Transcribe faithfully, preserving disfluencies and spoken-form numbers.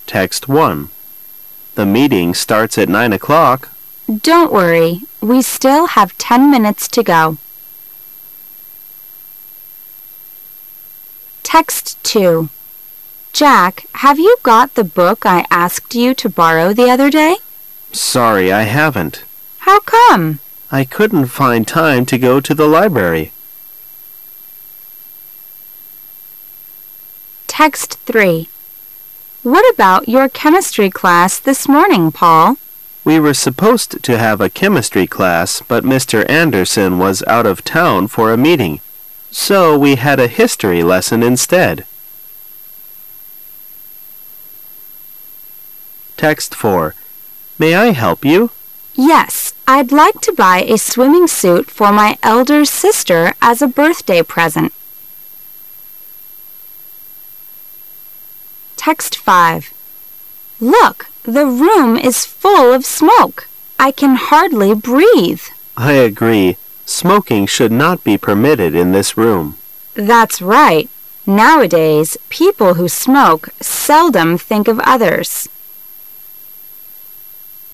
Text one. The meeting starts at nine o'clock. Don't worry, we still have ten minutes to go. Text two. Jack, have you got the book I asked you to borrow the other day? Sorry, I haven't. How come? I couldn't find time to go to the library. Text three. What about your chemistry class this morning, Paul? We were supposed to have a chemistry class, but Mister Anderson was out of town for a meeting, so we had a history lesson instead. Text four. May I help you? Yes, I'd like to buy a swimming suit for my elder sister as a birthday present. Text five. Look, the room is full of smoke. I can hardly breathe. I agree. Smoking should not be permitted in this room. That's right. Nowadays, people who smoke seldom think of others.